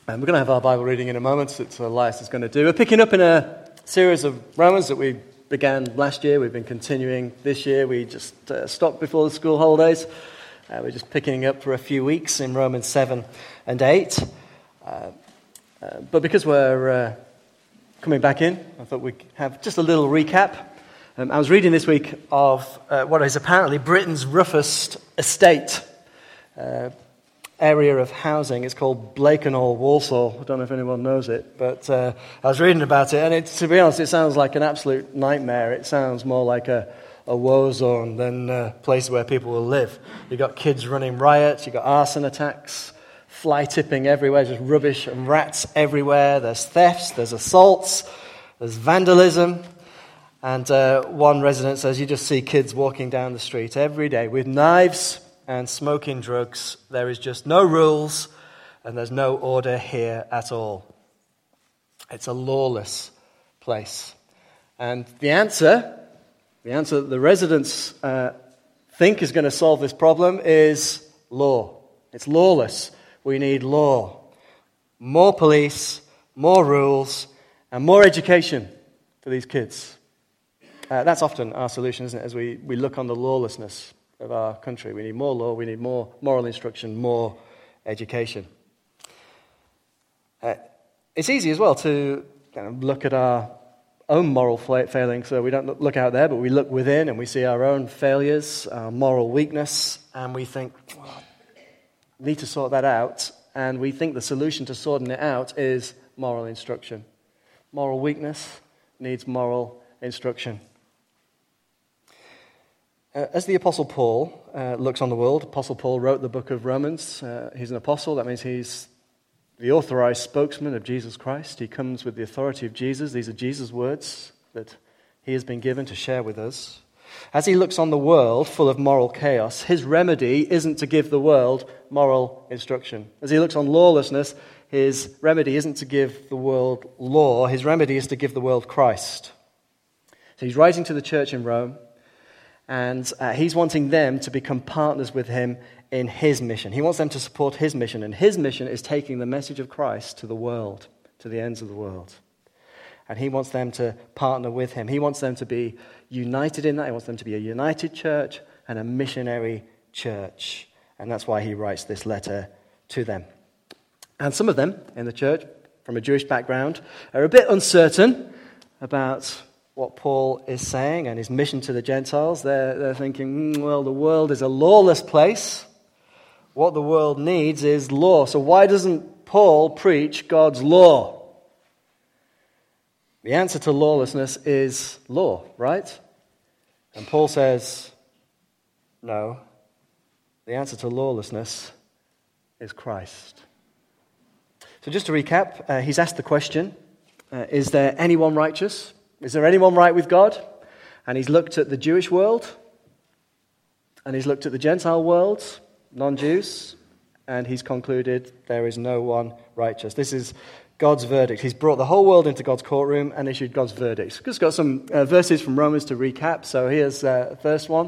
And we're going to have our Bible reading in a moment. It's what Elias is going to do. We're picking up in a series of Romans that we began last year. We've been continuing this year. We just stopped before the school holidays. We're just picking up for a few weeks in Romans 7 and 8. But because we're coming back in, I thought we'd have just a little recap. I was reading this week of what is apparently Britain's roughest estate area of housing. It's called Blakenhall Walsall. I don't know if anyone knows it, but I was reading about it, and to be honest, it sounds like an absolute nightmare. It sounds more like a war zone than a place where people will live. You've got kids running riots, you've got arson attacks, fly tipping everywhere, just rubbish and rats everywhere. There's thefts, there's assaults, there's vandalism. And one resident says you just see kids walking down the street every day with knives and smoking drugs. There is just no rules and there's no order here at all. It's a lawless place. And the answer that the residents think is going to solve this problem is law. It's lawless. We need law. More police, more rules, and more education for these kids. That's often our solution, isn't it, as we look on the lawlessness of our country. We need more law, we need more moral instruction, more education. It's easy as well to kind of look at our own moral failings. So we don't look out there, but we look within and we see our own failures, our moral weakness, and we think, we need to sort that out. And we think the solution to sorting it out is moral instruction. Moral weakness needs moral instruction. As the Apostle Paul looks on the world, Apostle Paul wrote the book of Romans. He's an apostle. That means he's the authorized spokesman of Jesus Christ. He comes with the authority of Jesus. These are Jesus' words that he has been given to share with us. As he looks on the world full of moral chaos, his remedy isn't to give the world moral instruction. As he looks on lawlessness, his remedy isn't to give the world law. His remedy is to give the world Christ. So he's writing to the church in Rome, and he's wanting them to become partners with him in his mission. He wants them to support his mission, and his mission is taking the message of Christ to the world, to the ends of the world. And he wants them to partner with him. He wants them to be united in that. He wants them to be a united church and a missionary church. And that's why he writes this letter to them. And some of them in the church, from a Jewish background, are a bit uncertain about what Paul is saying and his mission to the Gentiles. They're thinking, well, the world is a lawless place. What the world needs is law. So why doesn't Paul preach God's law? The answer to lawlessness is law, right? And Paul says, no. The answer to lawlessness is Christ. So just to recap, he's asked the question, is there anyone righteous? Is there anyone right with God? And he's looked at the Jewish world, and he's looked at the Gentile world, non-Jews, and he's concluded there is no one righteous. This is God's verdict. He's brought the whole world into God's courtroom and issued God's verdict. Just got some verses from Romans to recap. So here's the first one.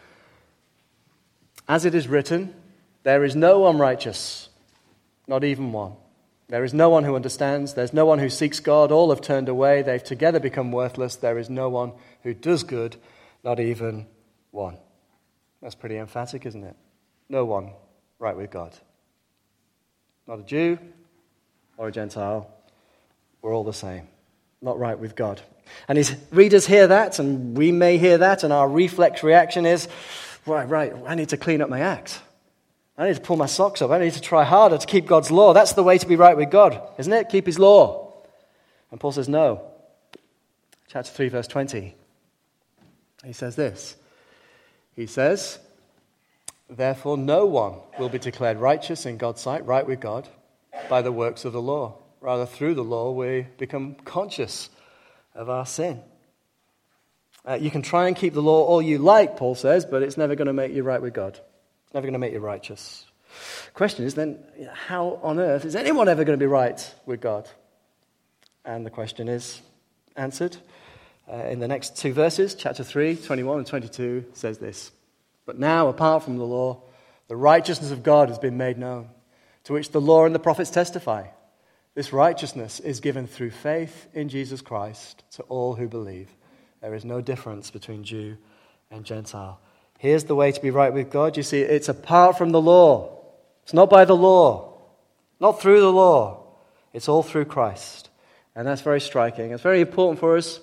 As it is written, there is no one righteous, not even one. There is no one who understands. There's no one who seeks God. All have turned away. They've together become worthless. There is no one who does good, not even one. That's pretty emphatic, isn't it? No one right with God. Not a Jew or a Gentile. We're all the same. Not right with God. And his readers hear that, and we may hear that, and our reflex reaction is, right, I need to clean up my act. I need to pull my socks up. I need to try harder to keep God's law. That's the way to be right with God, isn't it? Keep his law. And Paul says no. Chapter 3, verse 20. He says this. He says, therefore no one will be declared righteous in God's sight, right with God, by the works of the law. Rather, through the law, we become conscious of our sin. You can try and keep the law all you like, Paul says, but it's never going to make you right with God. It's never going to make you righteous. The question is then, how on earth is anyone ever going to be right with God? And the question is answered in the next two verses. Chapter 3, 21 and 22 says this. But now, apart from the law, the righteousness of God has been made known, to which the law and the prophets testify. This righteousness is given through faith in Jesus Christ to all who believe. There is no difference between Jew and Gentile. Here's the way to be right with God. You see, it's apart from the law. It's not by the law, not through the law. It's all through Christ. And that's very striking. It's very important for us.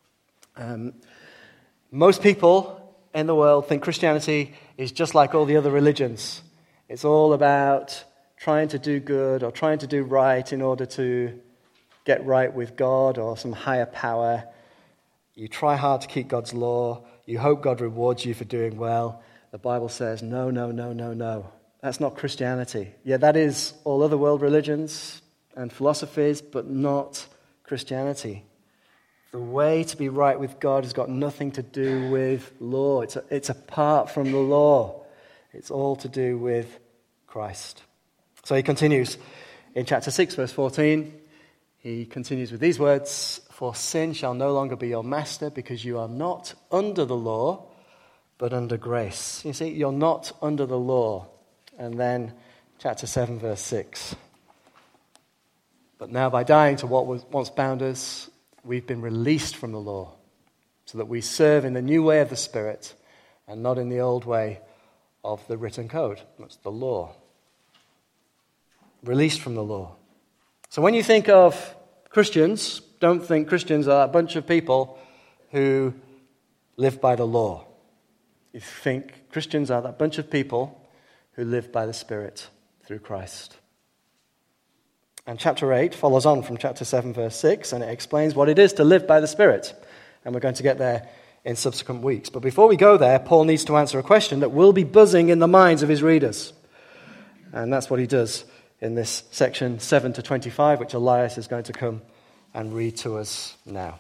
Most people in the world think Christianity is just like all the other religions. It's all about trying to do good or trying to do right in order to get right with God or some higher power. You try hard to keep God's law. You hope God rewards you for doing well. The Bible says, no, no, no, no, no. That's not Christianity. Yeah, that is all other world religions and philosophies, but not Christianity. The way to be right with God has got nothing to do with law. It's apart from the law. It's all to do with Christ. So he continues in chapter 6, verse 14. He continues with these words, "For sin shall no longer be your master, because you are not under the law, but under grace." You see, you're not under the law. And then chapter 7, verse 6. "But now by dying to what was once bound us, we've been released from the law, so that we serve in the new way of the Spirit, and not in the old way of the written code." That's the law. Released from the law. So when you think of Christians, don't think Christians are a bunch of people who live by the law. You think Christians are that bunch of people who live by the Spirit through Christ. And chapter 8 follows on from chapter 7, verse 6, and it explains what it is to live by the Spirit. And we're going to get there in subsequent weeks. But before we go there, Paul needs to answer a question that will be buzzing in the minds of his readers. And that's what he does in this section 7 to 25, which Elias is going to come and read to us now.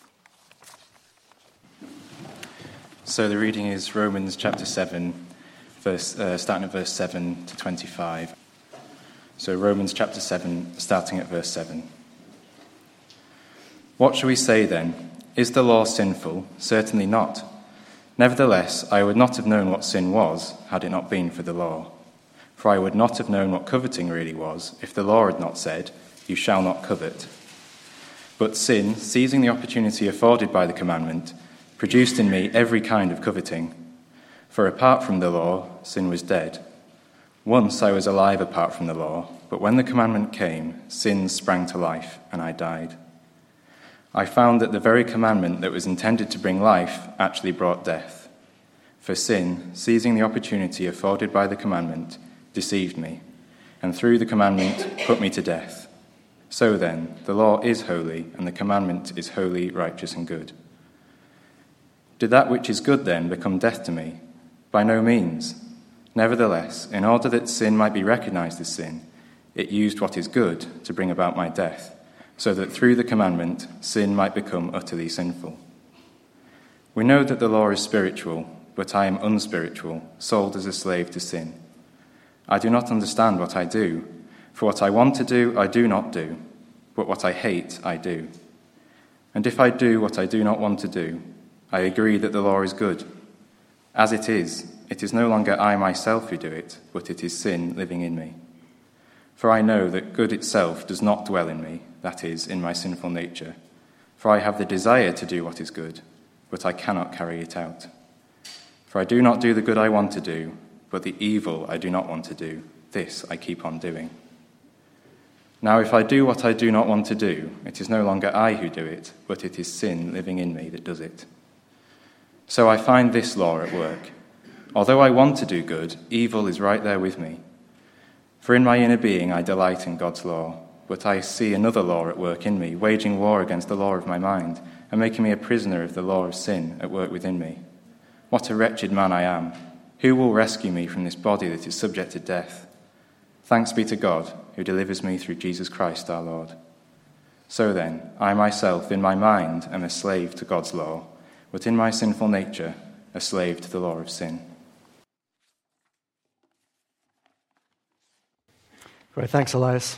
So the reading is Romans chapter 7, starting at verse 7 to 25. So Romans chapter 7, starting at verse 7. "What shall we say then? Is the law sinful? Certainly not. Nevertheless, I would not have known what sin was had it not been for the law. For I would not have known what coveting really was if the law had not said, 'You shall not covet.' But sin, seizing the opportunity afforded by the commandment, produced in me every kind of coveting. For apart from the law, sin was dead. Once I was alive apart from the law, but when the commandment came, sin sprang to life, and I died. I found that the very commandment that was intended to bring life actually brought death. For sin, seizing the opportunity afforded by the commandment, deceived me, and through the commandment put me to death. So then, the law is holy, and the commandment is holy, righteous, and good. Did that which is good then become death to me? By no means. Nevertheless, in order that sin might be recognized as sin, it used what is good to bring about my death, so that through the commandment, sin might become utterly sinful. We know that the law is spiritual, but I am unspiritual, sold as a slave to sin. I do not understand what I do, for what I want to do, I do not do, but what I hate, I do. And if I do what I do not want to do, I agree that the law is good. As it is no longer I myself who do it, but it is sin living in me. For I know that good itself does not dwell in me, that is, in my sinful nature. For I have the desire to do what is good, but I cannot carry it out. For I do not do the good I want to do, but the evil I do not want to do, this I keep on doing. Now if I do what I do not want to do, it is no longer I who do it, but it is sin living in me that does it. So I find this law at work. Although I want to do good, evil is right there with me. For in my inner being I delight in God's law, but I see another law at work in me, waging war against the law of my mind, and making me a prisoner of the law of sin at work within me. What a wretched man I am! Who will rescue me from this body that is subject to death? Thanks be to God, who delivers me through Jesus Christ our Lord. So then, I myself in my mind am a slave to God's law, but in my sinful nature a slave to the law of sin. Great, thanks, Elias.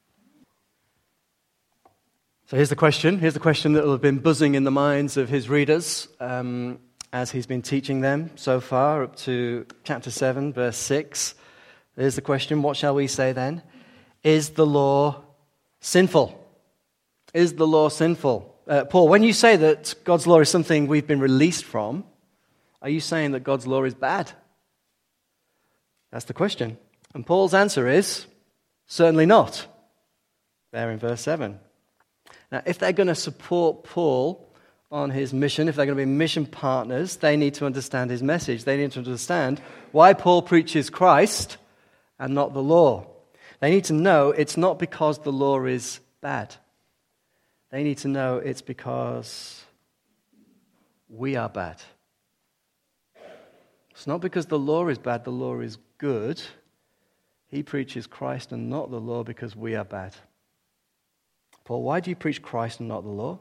So here's the question that will have been buzzing in the minds of his readers as he's been teaching them so far, up to chapter 7, verse 6. Here's the question, what shall we say then? Is the law sinful? Is the law sinful? Paul, when you say that God's law is something we've been released from, are you saying that God's law is bad? That's the question. And Paul's answer is, certainly not. There in verse 7. Now, if they're going to support Paul on his mission, if they're going to be mission partners, they need to understand his message. They need to understand why Paul preaches Christ and not the law. They need to know it's not because the law is bad. They need to know it's because we are bad. It's not because the law is bad, the law is good. He preaches Christ and not the law because we are bad. Paul, why do you preach Christ and not the law?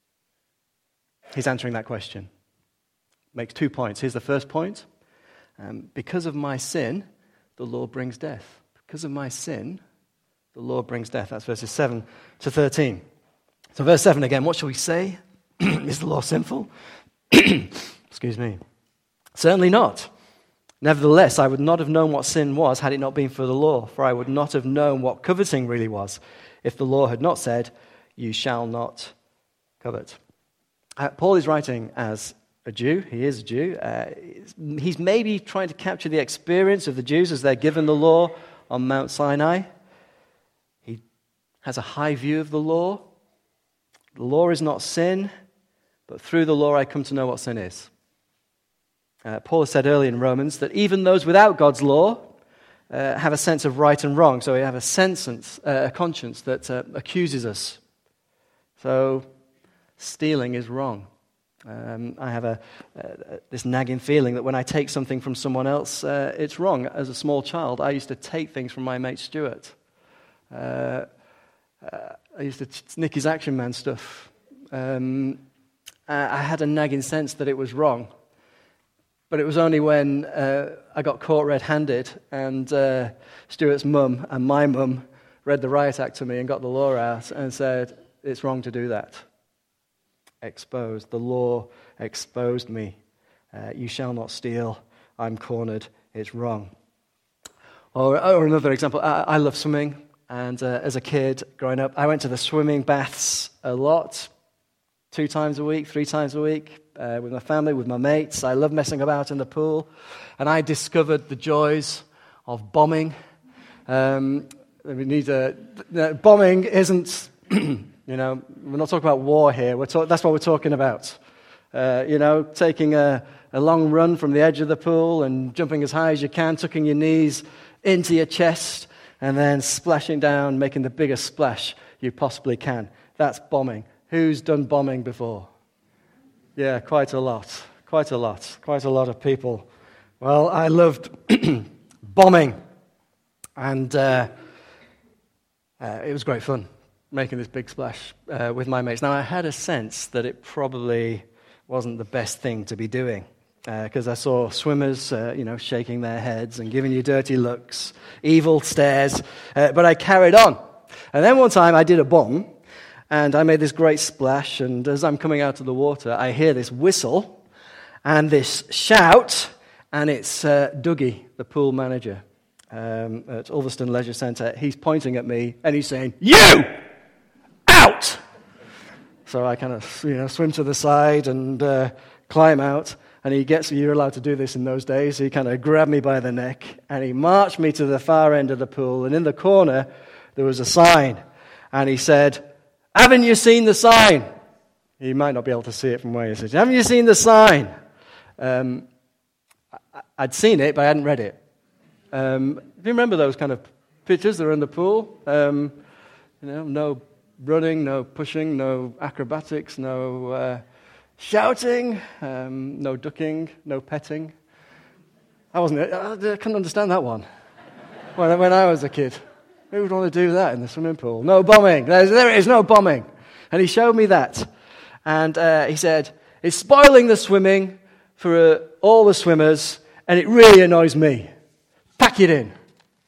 He's answering that question. Makes 2 points. Here's the first point. Because of my sin, the law brings death. Because of my sin, the law brings death. That's verses 7 to 13. So verse 7 again, what shall we say? Is the law sinful? Excuse me. Certainly not. Nevertheless, I would not have known what sin was had it not been for the law, for I would not have known what coveting really was if the law had not said, you shall not covet. Paul is writing as a Jew. He is a Jew. He's maybe trying to capture the experience of the Jews as they're given the law on Mount Sinai. He has a high view of the law. The law is not sin, but through the law I come to know what sin is. Paul has said earlier in Romans that even those without God's law have a sense of right and wrong. So we have a conscience that accuses us. So stealing is wrong. I have this nagging feeling that when I take something from someone else, it's wrong. As a small child, I used to take things from my mate Stuart. I used to nick his Action Man stuff. I had a nagging sense that it was wrong. But it was only when I got caught red-handed and Stuart's mum and my mum read the riot act to me and got the law out and said, it's wrong to do that. Exposed. The law exposed me. You shall not steal. I'm cornered. It's wrong. Or another example, I love swimming. And as a kid growing up, I went to the swimming baths a lot. 2 times a week, 3 times a week. With my family, with my mates. I love messing about in the pool. And I discovered the joys of bombing. Bombing isn't, we're not talking about war here. That's what we're talking about. Taking a long run from the edge of the pool and jumping as high as you can, tucking your knees into your chest, and then splashing down, making the biggest splash you possibly can. That's bombing. Who's done bombing before? Yeah, quite a lot of people. Well, I loved bombing, and it was great fun, making this big splash with my mates. Now, I had a sense that it probably wasn't the best thing to be doing, because I saw swimmers, shaking their heads and giving you dirty looks, evil stares, but I carried on. And then one time I did a bomb, and I made this great splash, and as I'm coming out of the water, I hear this whistle and this shout, and it's Dougie, the pool manager at Ulverston Leisure Centre. He's pointing at me, and he's saying, "You! Out!" So I kind of swim to the side and climb out, and you're allowed to do this in those days, so he kind of grabbed me by the neck, and he marched me to the far end of the pool, and in the corner there was a sign, and he said, "Haven't you seen the sign?" You might not be able to see it from where you sit. "Haven't you seen the sign?" I'd seen it, but I hadn't read it. Do you remember those kind of pictures that are in the pool? No running, no pushing, no acrobatics, no shouting, no ducking, no petting. I couldn't understand that one when I was a kid. Who would want to do that in the swimming pool? No bombing. There is no bombing. And he showed me that. And he said, "It's spoiling the swimming for all the swimmers, and it really annoys me. Pack it in."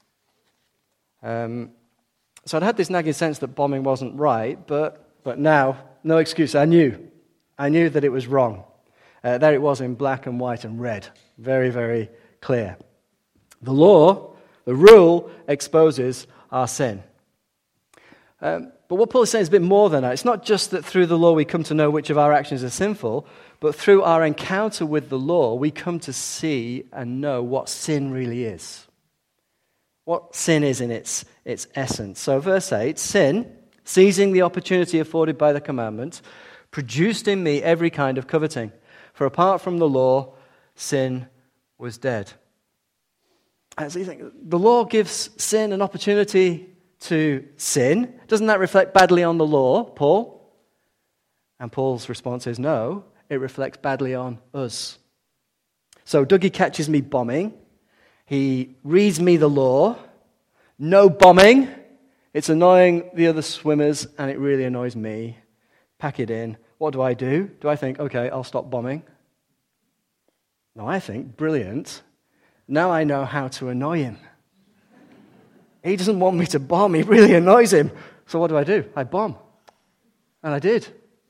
So I'd had this nagging sense that bombing wasn't right, but now, no excuse. I knew that it was wrong. There it was in black and white and red. Very, very clear. The law, the rule, exposes our sin. But what Paul is saying is a bit more than that. It's not just that through the law we come to know which of our actions are sinful, but through our encounter with the law, we come to see and know what sin really is. What sin is in its essence. So verse 8, sin, seizing the opportunity afforded by the commandment, produced in me every kind of coveting. For apart from the law, sin was dead. And so you think, the law gives sin an opportunity to sin. Doesn't that reflect badly on the law, Paul? And Paul's response is no, it reflects badly on us. So Dougie catches me bombing. He reads me the law. No bombing. It's annoying the other swimmers, and it really annoys me. Pack it in. What do? Do I think, okay, I'll stop bombing? No, I think, brilliant. Now I know how to annoy him. He doesn't want me to bomb. He really annoys him. So what do? I bomb. And I did.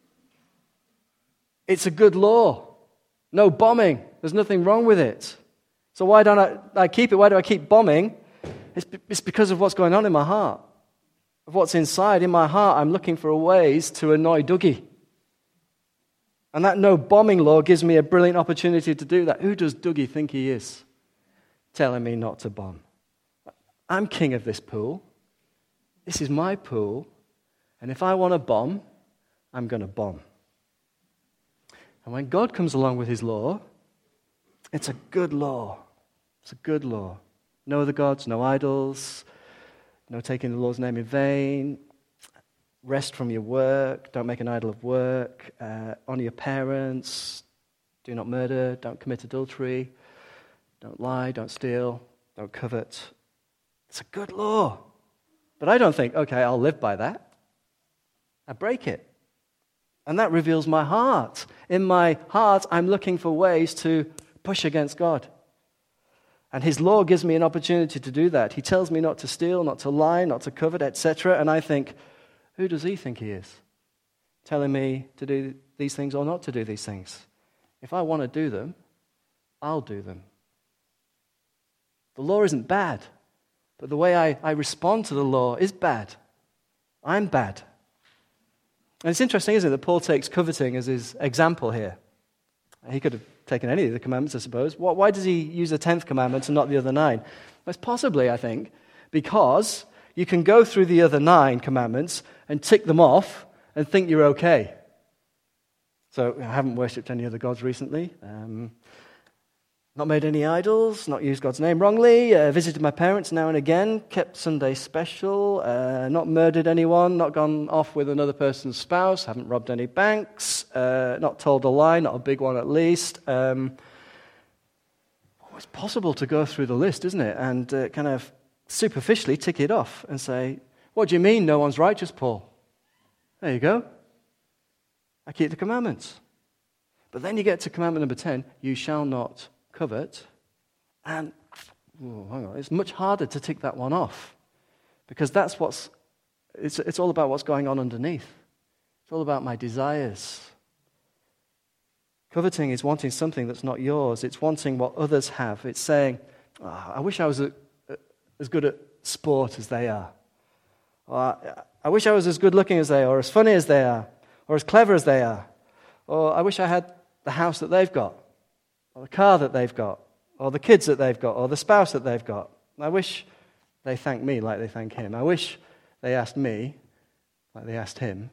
It's a good law. No bombing. There's nothing wrong with it. So why don't I keep it? Why do I keep bombing? It's because of what's going on in my heart. Of what's inside. In my heart, I'm looking for ways to annoy Dougie. And that no bombing law gives me a brilliant opportunity to do that. Who does Dougie think he is? Telling me not to bomb. I'm king of this pool. This is my pool. And if I want to bomb, I'm going to bomb. And when God comes along with his law, it's a good law. It's a good law. No other gods, no idols, no taking the Lord's name in vain, rest from your work, don't make an idol of work, honor your parents, do not murder, don't commit adultery, don't lie, don't steal, don't covet. It's a good law. But I don't think, okay, I'll live by that. I break it. And that reveals my heart. In my heart, I'm looking for ways to push against God. And his law gives me an opportunity to do that. He tells me not to steal, not to lie, not to covet, etc. And I think, who does he think he is? Telling me to do these things or not to do these things. If I want to do them, I'll do them. The law isn't bad, but the way I respond to the law is bad. I'm bad. And it's interesting, isn't it, that Paul takes coveting as his example here. He could have taken any of the commandments, I suppose. Why does he use the 10th commandment and not the other 9? That's possibly, I think, because you can go through the other 9 commandments and tick them off and think you're okay. So I haven't worshipped any other gods recently. Not made any idols, not used God's name wrongly, visited my parents now and again, kept Sunday special, not murdered anyone, not gone off with another person's spouse, haven't robbed any banks, not told a lie, not a big one at least. It's possible to go through the list, isn't it, and kind of superficially tick it off and say, what do you mean no one's righteous, Paul? There you go. I keep the commandments. But then you get to commandment number 10, you shall not covet, and hang on, it's much harder to tick that one off because that's it's all about what's going on underneath. It's all about my desires. Coveting is wanting something that's not yours. It's wanting what others have. It's saying, I wish I was as good at sport as they are. Or, I wish I was as good looking as they are, or as funny as they are, or as clever as they are. Or I wish I had the house that they've got, or the car that they've got, or the kids that they've got, or the spouse that they've got. I wish they thanked me like they thank him. I wish they asked me like they asked him.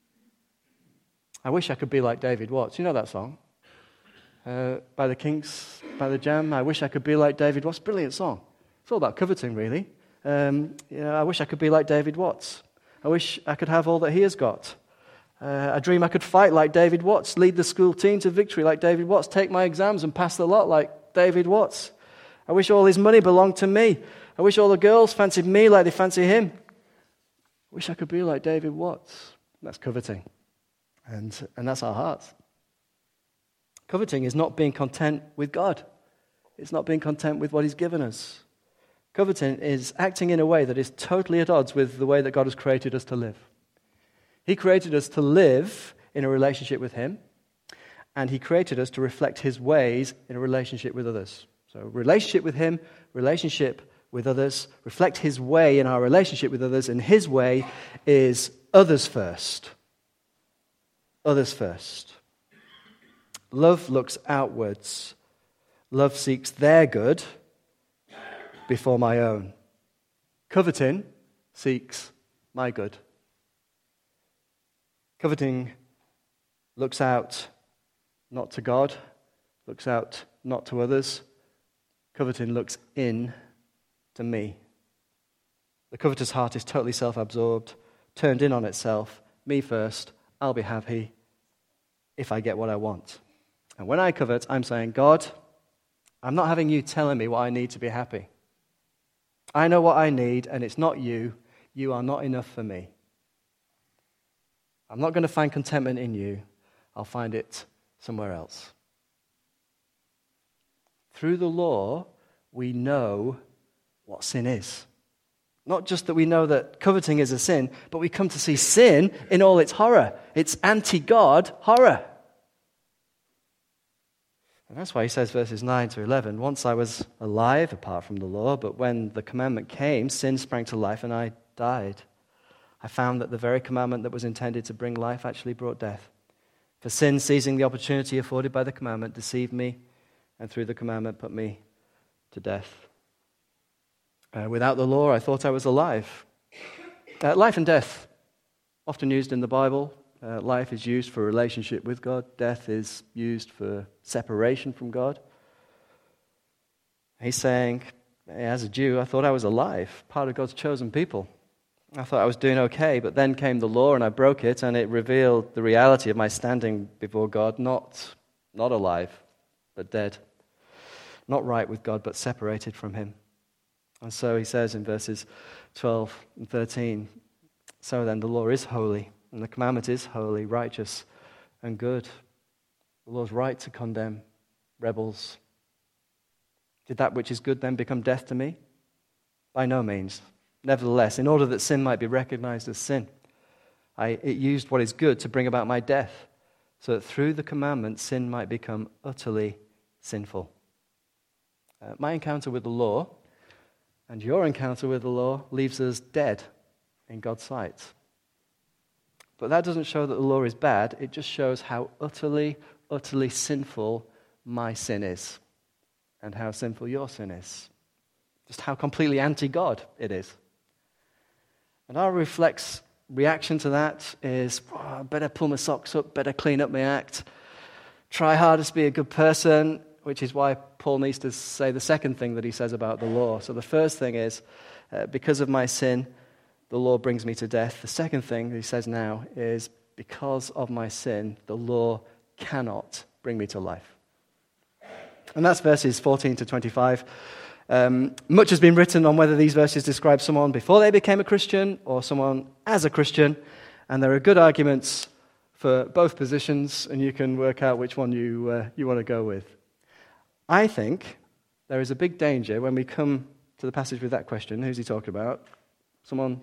I wish I could be like David Watts. You know that song? By the Kinks, by the Jam. I wish I could be like David Watts. Brilliant song. It's all about coveting, really. I wish I could be like David Watts. I wish I could have all that he has got. I dream I could fight like David Watts, lead the school team to victory like David Watts, take my exams and pass the lot like David Watts. I wish all his money belonged to me. I wish all the girls fancied me like they fancy him. I wish I could be like David Watts. That's coveting. And that's our hearts. Coveting is not being content with God. It's not being content with what he's given us. Coveting is acting in a way that is totally at odds with the way that God has created us to live. He created us to live in a relationship with him, and he created us to reflect his ways in a relationship with others. So relationship with him, relationship with others, reflect his way in our relationship with others, and his way is others first. Others first. Love looks outwards. Love seeks their good before my own. Coveting seeks my good. Coveting looks out not to God, looks out not to others. Coveting looks in to me. The covetous heart is totally self-absorbed, turned in on itself. Me first, I'll be happy if I get what I want. And when I covet, I'm saying, God, I'm not having you telling me what I need to be happy. I know what I need, and it's not you. You are not enough for me. I'm not going to find contentment in you. I'll find it somewhere else. Through the law, we know what sin is. Not just that we know that coveting is a sin, but we come to see sin in all its horror. It's anti-God horror. And that's why he says, verses 9 to 11, once I was alive apart from the law, but when the commandment came, sin sprang to life and I died. I found that the very commandment that was intended to bring life actually brought death. For sin, seizing the opportunity afforded by the commandment, deceived me, and through the commandment put me to death. Without the law, I thought I was alive. Life and death, often used in the Bible. Life is used for relationship with God. Death is used for separation from God. He's saying, as a Jew, I thought I was alive, part of God's chosen people. I thought I was doing okay, but then came the law and I broke it, and it revealed the reality of my standing before God, not alive, but dead. Not right with God, but separated from him. And so he says in verses 12 and 13, so then the law is holy, and the commandment is holy, righteous, and good. The law's right to condemn rebels. Did that which is good then become death to me? By no means. Nevertheless, in order that sin might be recognized as sin, it used what is good to bring about my death, so that through the commandment sin might become utterly sinful. My encounter with the law and your encounter with the law leaves us dead in God's sight. But that doesn't show that the law is bad. It just shows how utterly, utterly sinful my sin is and how sinful your sin is. Just how completely anti-God it is. And our reaction to that is, I better pull my socks up, better clean up my act, try harder to be a good person, which is why Paul needs to say the second thing that he says about the law. So the first thing is, because of my sin, the law brings me to death. The second thing he says now is, because of my sin, the law cannot bring me to life. And that's verses 14 to 25. Much has been written on whether these verses describe someone before they became a Christian or someone as a Christian, and there are good arguments for both positions, and you can work out which one you want to go with. I think there is a big danger when we come to the passage with that question, who's he talking about? Someone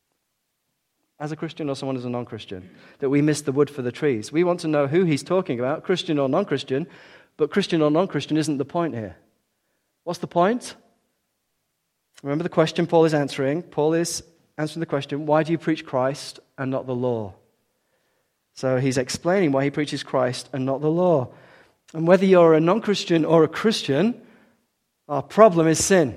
as a Christian or someone as a non-Christian? That we miss the wood for the trees. We want to know who he's talking about, Christian or non-Christian, but Christian or non-Christian isn't the point here. What's the point? Remember the question Paul is answering. Paul is answering the question, why do you preach Christ and not the law? So he's explaining why he preaches Christ and not the law. And whether you're a non-Christian or a Christian, our problem is sin.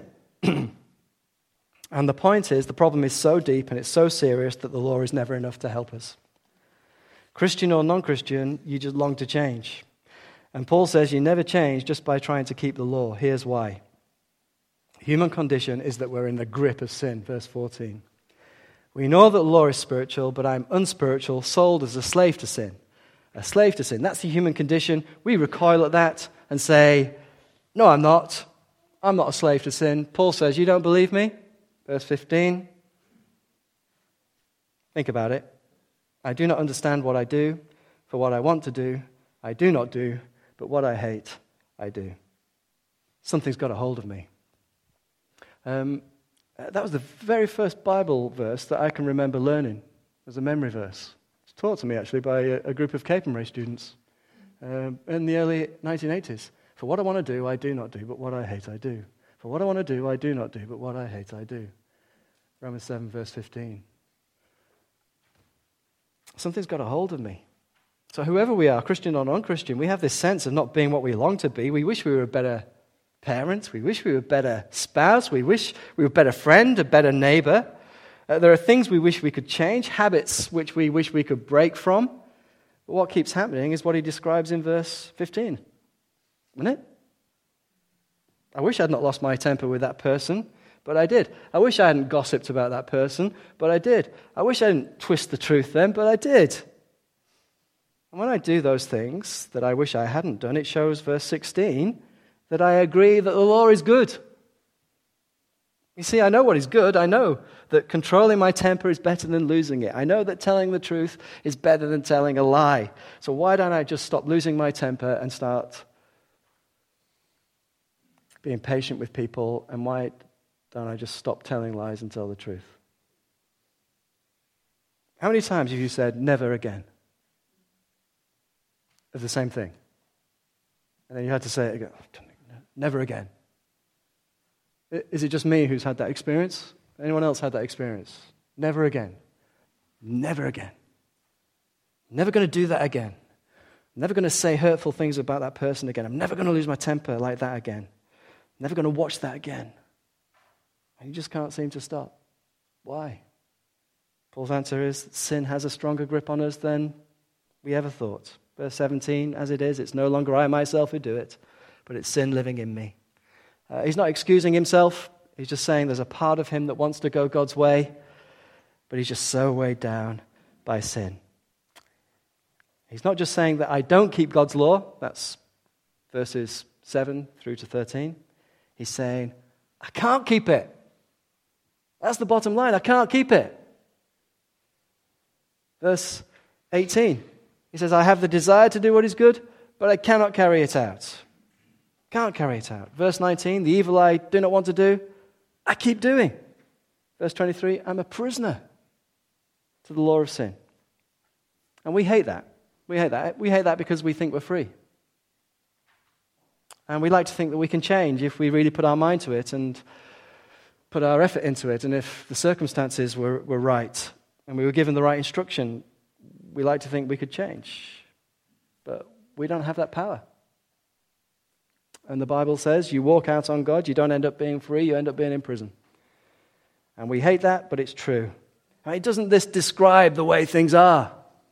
And the point is, the problem is so deep and it's so serious that the law is never enough to help us. Christian or non-Christian, you just long to change. And Paul says you never change just by trying to keep the law. Here's why. Human condition is that we're in the grip of sin, verse 14. We know that the law is spiritual, but I'm unspiritual, sold as a slave to sin. A slave to sin. That's the human condition. We recoil at that and say, no, I'm not. I'm not a slave to sin. Paul says, you don't believe me? Verse 15. Think about it. I do not understand what I do, for what I want to do, I do not do, but what I hate, I do. Something's got a hold of me. That was the very first Bible verse that I can remember learning as a memory verse. It was taught to me, actually, by a group of Capernwray students in the early 1980s. For what I want to do, I do not do, but what I hate, I do. For what I want to do, I do not do, but what I hate, I do. Romans 7, verse 15. Something's got a hold of me. So whoever we are, Christian or non-Christian, we have this sense of not being what we long to be. We wish we were a better parent. We wish we were a better spouse. We wish we were a better friend, a better neighbor. There are things we wish we could change, habits which we wish we could break from. But what keeps happening is what he describes in verse 15. Isn't it? I wish I'd not lost my temper with that person, but I did. I wish I hadn't gossiped about that person, but I did. I wish I didn't twist the truth then, but I did. And when I do those things that I wish I hadn't done, it shows, verse 16, that I agree that the law is good. You see, I know what is good. I know that controlling my temper is better than losing it. I know that telling the truth is better than telling a lie. So why don't I just stop losing my temper and start being patient with people? And why don't I just stop telling lies and tell the truth? How many times have you said, never again? Of the same thing. And then you had to say it again. Never again. Is it just me who's had that experience? Anyone else had that experience? Never again. Never again. Never going to do that again. I'm never going to say hurtful things about that person again. I'm never going to lose my temper like that again. I'm never going to watch that again. And you just can't seem to stop. Why? Paul's answer is that sin has a stronger grip on us than we ever thought. Verse 17, as it is, it's no longer I myself who do it, but it's sin living in me. He's not excusing himself. He's just saying there's a part of him that wants to go God's way, but he's just so weighed down by sin. He's not just saying that I don't keep God's law. That's verses 7 through to 13. He's saying, I can't keep it. That's the bottom line. I can't keep it. Verse 18. He says, I have the desire to do what is good, but I cannot carry it out. Can't carry it out. Verse 19, the evil I do not want to do, I keep doing. Verse 23, I'm a prisoner to the law of sin. And we hate that. We hate that. We hate that because we think we're free. And we like to think that we can change if we really put our mind to it and put our effort into it. And if the circumstances were right and we were given the right instruction, we like to think we could change. But we don't have that power. And the Bible says you walk out on God, you don't end up being free, you end up being in prison. And we hate that, but it's true. I mean, doesn't this describe the way things are?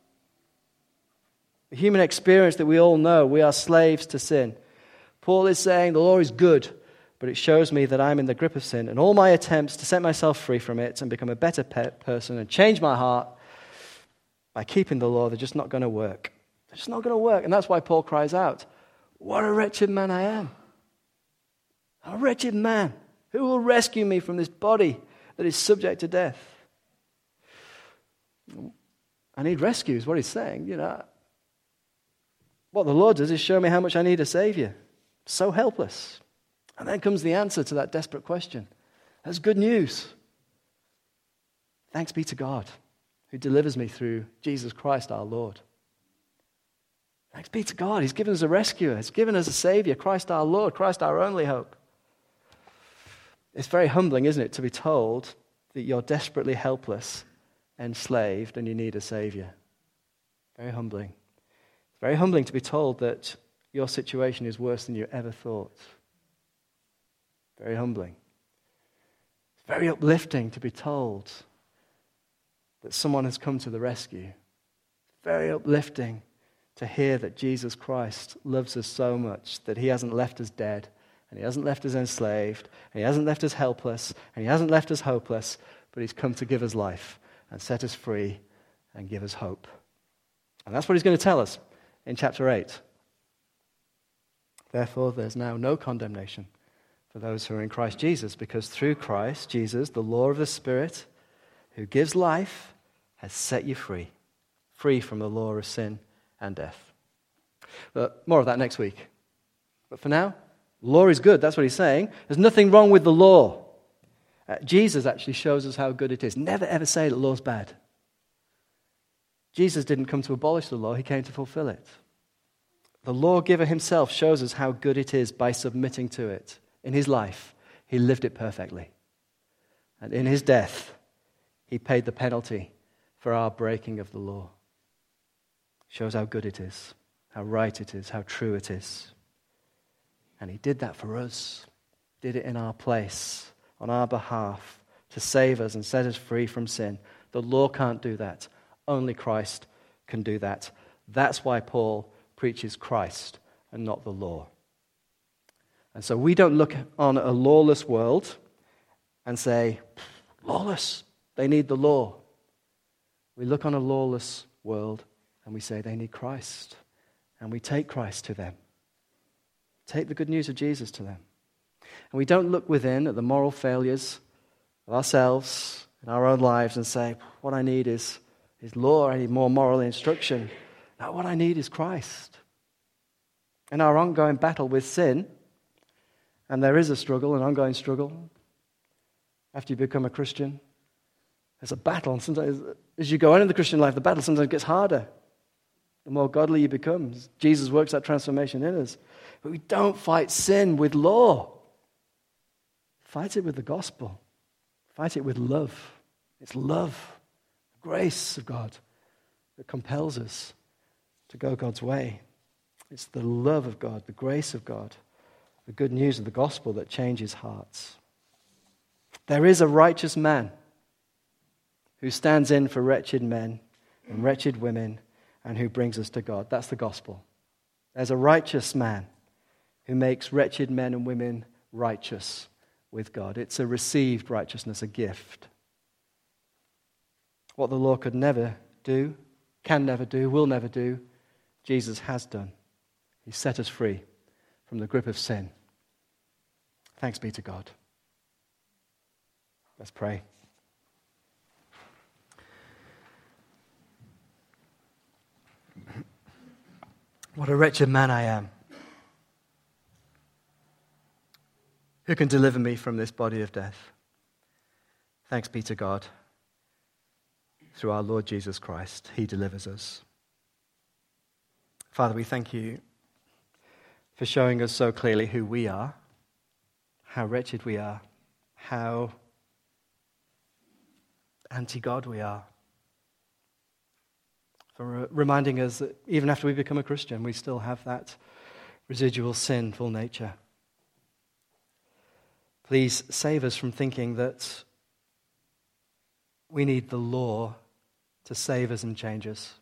The human experience that we all know, we are slaves to sin. Paul is saying the law is good, but it shows me that I'm in the grip of sin, and all my attempts to set myself free from it and become a better person and change my heart by keeping the law, they're just not going to work. They're just not going to work. And that's why Paul cries out, what a wretched man I am. A wretched man. Who will rescue me from this body that is subject to death? I need rescue is what he's saying. You know, what the Lord does is show me how much I need a Savior. So helpless. And then comes the answer to that desperate question. That's good news. Thanks be to God who delivers me through Jesus Christ our Lord. Thanks be to God. He's given us a rescuer. He's given us a Savior, Christ our Lord, Christ our only hope. It's very humbling, isn't it, to be told that you're desperately helpless, enslaved, and you need a Savior. Very humbling. It's very humbling to be told that your situation is worse than you ever thought. Very humbling. It's very uplifting to be told that someone has come to the rescue. Very uplifting to hear that Jesus Christ loves us so much that he hasn't left us dead, and he hasn't left us enslaved, and he hasn't left us helpless, and he hasn't left us hopeless, but he's come to give us life and set us free and give us hope. And that's what he's going to tell us in chapter 8. Therefore, there's now no condemnation for those who are in Christ Jesus, because through Christ Jesus, the law of the Spirit, who gives life, has set you free from the law of sin and death. But more of that next week. But for now, law is good. That's what he's saying. There's nothing wrong with the law. Jesus actually shows us how good it is. Never ever say that law's bad. Jesus didn't come to abolish the law. He came to fulfill it. The lawgiver himself shows us how good it is by submitting to it in his life. He He lived it perfectly. And in his death, he paid the penalty for our breaking of the law. Shows how good it is, how right it is, how true it is. And he did that for us. Did it in our place, on our behalf, to save us and set us free from sin. The law can't do that. Only Christ can do that. That's why Paul preaches Christ and not the law. And so we don't look on a lawless world and say, lawless, they need the law. We look on a lawless world and we say they need Christ. And we take Christ to them. Take the good news of Jesus to them. And we don't look within at the moral failures of ourselves in our own lives and say, what I need is law, I need more moral instruction. No, what I need is Christ. In our ongoing battle with sin, and there is a struggle, an ongoing struggle, after you become a Christian, there's a battle. And sometimes, as you go on in the Christian life, the battle sometimes gets harder. The more godly you become, Jesus works that transformation in us. But we don't fight sin with law. Fight it with the gospel. Fight it with love. It's love, the grace of God that compels us to go God's way. It's the love of God, the grace of God, the good news of the gospel that changes hearts. There is a righteous man who stands in for wretched men and wretched women and who brings us to God. That's the gospel. There's a righteous man who makes wretched men and women righteous with God. It's a received righteousness, a gift. What the law could never do, can never do, will never do, Jesus has done. He set us free from the grip of sin. Thanks be to God. Let's pray. What a wretched man I am. Who can deliver me from this body of death? Thanks be to God. Through our Lord Jesus Christ, he delivers us. Father, we thank you for showing us so clearly who we are, how wretched we are, how anti-God we are. For reminding us that even after we become a Christian, we still have that residual sinful nature. Please save us from thinking that we need the law to save us and change us.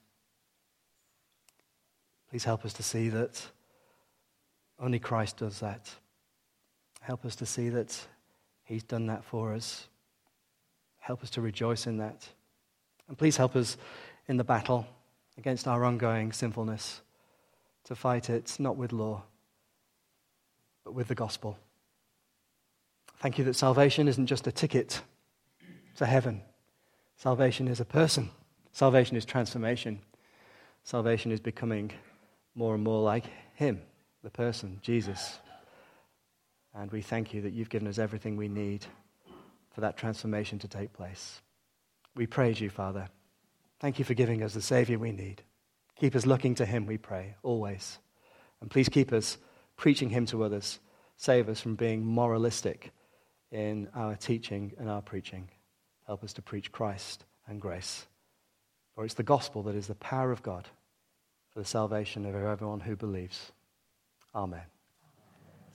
Please help us to see that only Christ does that. Help us to see that he's done that for us. Help us to rejoice in that. And please help us in the battle against our ongoing sinfulness to fight it not with law, but with the gospel. Thank you that salvation isn't just a ticket to heaven. Salvation is a person. Salvation is transformation. Salvation is becoming more and more like him, the person, Jesus. And we thank you that you've given us everything we need for that transformation to take place. We praise you, Father. Thank you for giving us the Savior we need. Keep us looking to him, we pray, always. And please keep us preaching him to others. Save us from being moralistic in our teaching and our preaching. Help us to preach Christ and grace. For it's the gospel that is the power of God for the salvation of everyone who believes. Amen.